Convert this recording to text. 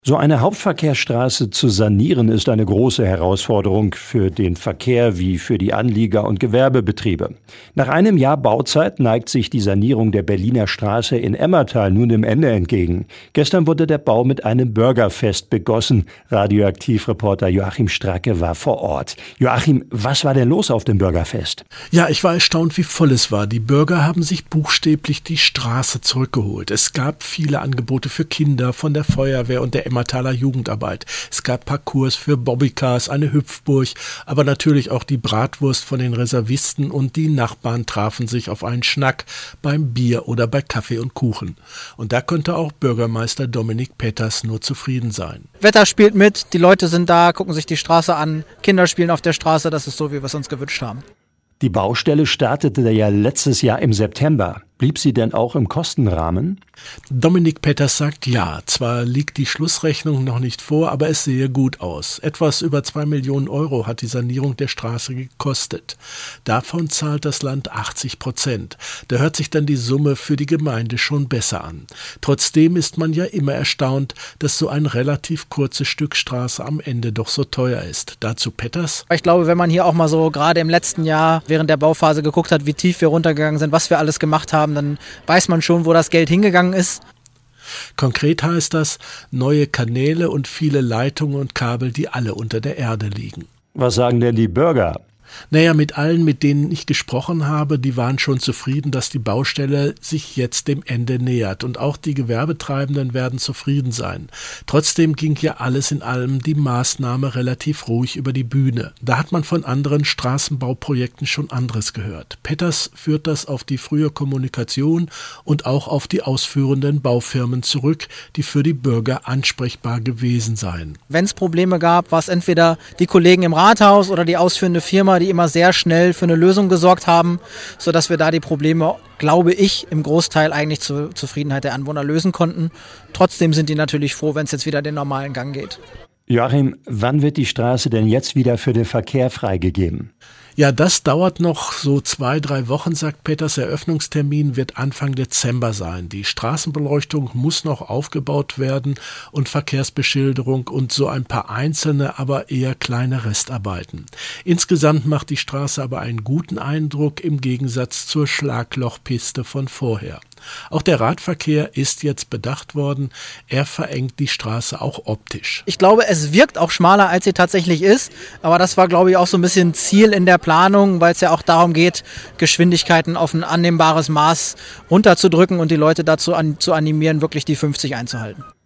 So eine Hauptverkehrsstraße zu sanieren ist eine große Herausforderung für den Verkehr wie für die Anlieger und Gewerbebetriebe. Nach einem Jahr Bauzeit neigt sich die Sanierung der Berliner Straße in Emmerthal nun dem Ende entgegen. Gestern wurde der Bau mit einem Bürgerfest begossen. Radioaktivreporter Joachim Stracke war vor Ort. Joachim, was war denn los auf dem Bürgerfest? Ja, ich war erstaunt, wie voll es war. Die Bürger haben sich buchstäblich die Straße zurückgeholt. Es gab viele Angebote für Kinder von der Feuerwehr und der Emmertaler Jugendarbeit. Es gab Parcours für Bobbycars, eine Hüpfburg, aber natürlich auch die Bratwurst von den Reservisten und die Nachbarn trafen sich auf einen Schnack beim Bier oder bei Kaffee und Kuchen. Und da konnte auch Bürgermeister Dominik Petters nur zufrieden sein. Wetter spielt mit, die Leute sind da, gucken sich die Straße an, Kinder spielen auf der Straße, das ist so, wie wir es uns gewünscht haben. Die Baustelle startete ja letztes Jahr im September. Blieb sie denn auch im Kostenrahmen? Dominik Petters sagt ja. Zwar liegt die Schlussrechnung noch nicht vor, aber es sehe gut aus. Etwas über 2 Millionen Euro hat die Sanierung der Straße gekostet. Davon zahlt das Land 80%. Da hört sich dann die Summe für die Gemeinde schon besser an. Trotzdem ist man ja immer erstaunt, dass so ein relativ kurzes Stück Straße am Ende doch so teuer ist. Dazu Petters. Ich glaube, wenn man hier auch mal so gerade im letzten Jahr während der Bauphase geguckt hat, wie tief wir runtergegangen sind, was wir alles gemacht haben, dann weiß man schon, wo das Geld hingegangen ist. Konkret heißt das, neue Kanäle und viele Leitungen und Kabel, die alle unter der Erde liegen. Was sagen denn die Bürger? Naja, mit allen, mit denen ich gesprochen habe, die waren schon zufrieden, dass die Baustelle sich jetzt dem Ende nähert. Und auch die Gewerbetreibenden werden zufrieden sein. Trotzdem ging ja alles in allem die Maßnahme relativ ruhig über die Bühne. Da hat man von anderen Straßenbauprojekten schon anderes gehört. Petters führt das auf die frühe Kommunikation und auch auf die ausführenden Baufirmen zurück, die für die Bürger ansprechbar gewesen seien. Wenn es Probleme gab, war es entweder die Kollegen im Rathaus oder die ausführende Firma, die immer sehr schnell für eine Lösung gesorgt haben, sodass wir da die Probleme, glaube ich, im Großteil eigentlich zur Zufriedenheit der Anwohner lösen konnten. Trotzdem sind die natürlich froh, wenn es jetzt wieder den normalen Gang geht. Joachim, wann wird die Straße denn jetzt wieder für den Verkehr freigegeben? Ja, das dauert noch so 2-3 Wochen, sagt Petters. Eröffnungstermin wird Anfang Dezember sein. Die Straßenbeleuchtung muss noch aufgebaut werden und Verkehrsbeschilderung und so ein paar einzelne, aber eher kleine Restarbeiten. Insgesamt macht die Straße aber einen guten Eindruck im Gegensatz zur Schlaglochpiste von vorher. Auch der Radverkehr ist jetzt bedacht worden. Er verengt die Straße auch optisch. Ich glaube, es wirkt auch schmaler, als sie tatsächlich ist. Aber das war, glaube ich, auch so ein bisschen Ziel in der Planung, weil es ja auch darum geht, Geschwindigkeiten auf ein annehmbares Maß runterzudrücken und die Leute dazu zu animieren, wirklich die 50 einzuhalten.